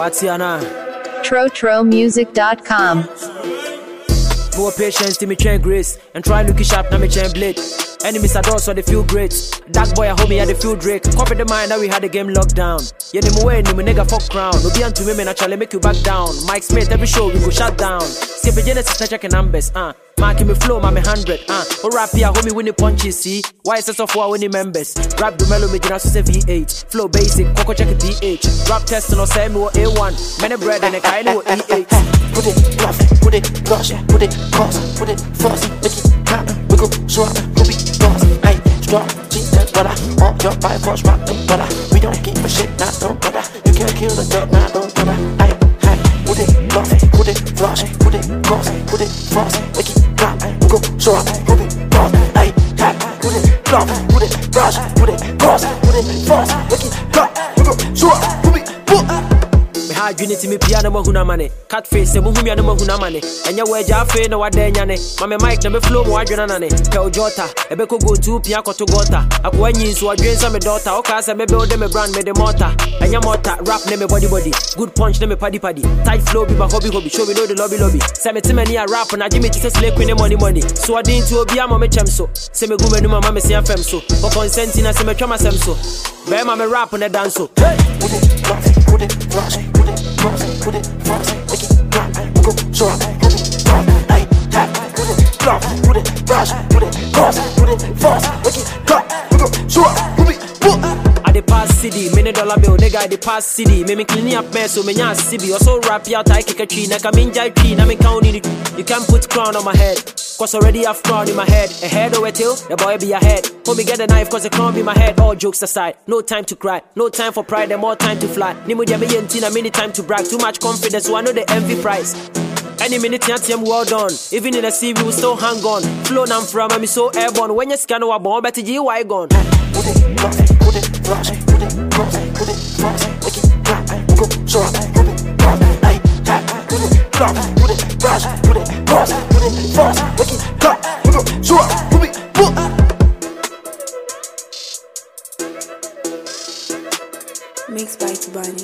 Watiana. TroTroMusic.com. More patience to me chain grace and try looking sharp now me chain blade. Enemies are so they feel great. Dark boy a homie had the feel Drake. Copy the mind now we had the game locked down. Yeah, them way ni me nigga fuck crown. No be to women actually make you back down. Mike Smith every show we go shut down. Skip a Genesis na checking numbers. Marking me flow, my 100. Oh rap here, homie win the punches. See why is so far winning members? Rap the mellow me just say V8. Flow basic, Coco check PH. Rap test no say me A1. Many bread and a kind of E8. Put it bluff, put it blush, put it cross, put it force, make it happen. We go swap, go be boss. Hey, strong, see that's what I want. Your body force rock, don't bother. We don't give a shit, now don't bother. You can't kill the dog, now don't bother. Hey, hey, put it bluff, put it flush, put it cross, put it force, make it happen. We go swap, go be boss. Hey, hey, put it bluff, put it flush, put it cross, put it force, make it happen. We go swap, go be boss. Hard unity me piano mo huna mane. Cat face se mo humi ano mo huna mane. Enya we ja fe no wade nyane. Mame mic na me flow mo adwena nane. Tell Jota ebe ko go to pia koto gota. Akwa nyi so adwen sa me daughter. O ka se me build me brand me the mortar. Enya mortar rap ne me body. Good punch ne me paddy. Tight flow be my hobby. Show me know the lobby. Se me timani a rap na Jimmy just slay queen money. So I didn't to obi am me chem so. Se me gume no mama me se afem so. For consent na se me twama sem so. Be ma me rap na dance so. Hey, put it bluff, put it flush, put it cross, put it force, make it drop, we go swap, put it drop, hey, tap, put it bluff, put it brush, put it cross, put it force, make it drop, we go swap, put it book. I the pass city, $1 bill, nigga, I the pass city. Me clean up mess, so me nya CB. Also rap out, I kick a tree, like I'm in jai tree, na me counting it. You can't put crown on my head, cause already I've crown in my head. A head or a tail, the boy be ahead. Homie get a knife, cause the crown be my head. All jokes aside, no time to cry, no time for pride, and more time to fly. Nimu dia me yentina, many time to brag. Too much confidence, so I know the envy price. Any minute, team well done. Even in the sea, we will still hang on. Flow nam from, I'm so airborne. When you scan our bomb, better GY gone. Put it bluff, put it flush, put it cross, put it force, make it drop, we go swap, put it cross, hey, tap, put it bluff, put it brush, put it cross, put it force, make it drop, we go swap, put it book. Mixed by Tubani.